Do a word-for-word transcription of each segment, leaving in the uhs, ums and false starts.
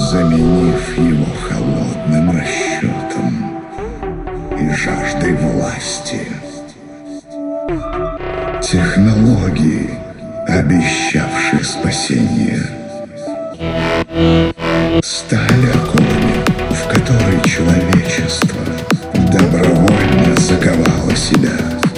заменив его холодным расчетом и жаждой власти. Технологии, обещавшие спасение, стали оковами, в которые человечество добровольно заковало себя.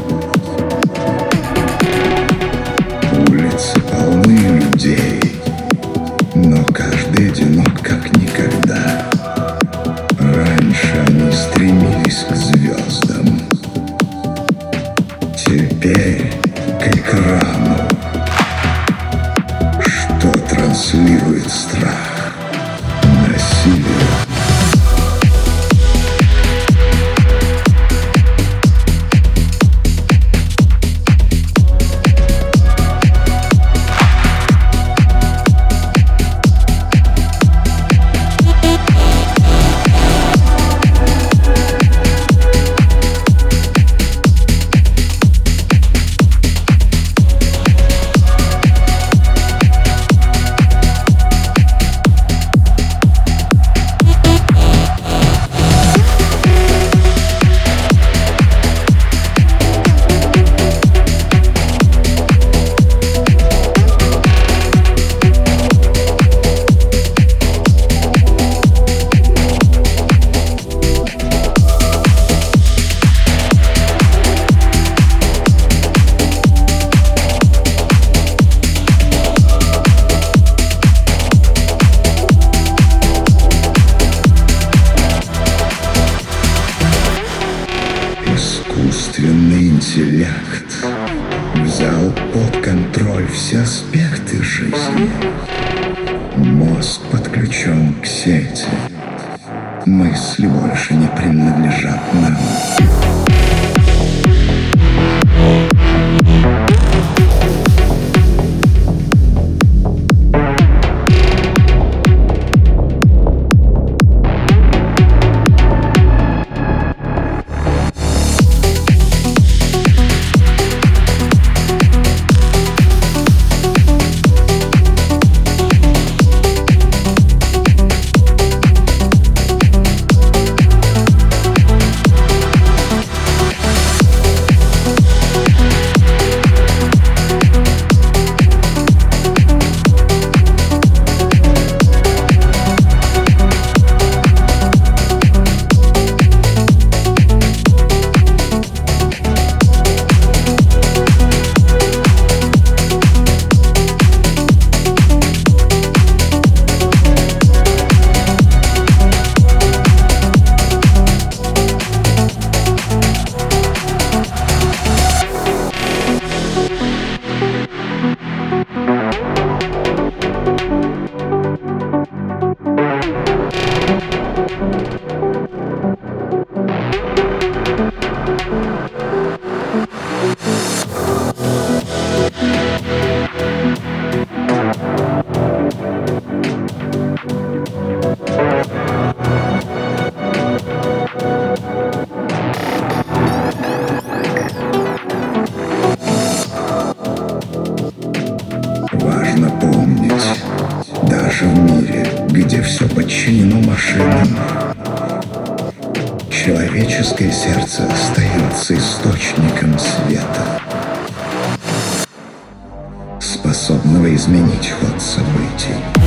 Улицы полны людей, но каждый одинок как никогда. Раньше они стремились к звездам, теперь к экрану, что транслирует страх, насилие. Искусственный интеллект взял под контроль все аспекты жизни. Мозг подключен к сети. Мысли больше не принадлежат нам. Важно помнить, даже в мире, где все подчинено машинам, человеческое сердце остается источником света, способного изменить ход событий.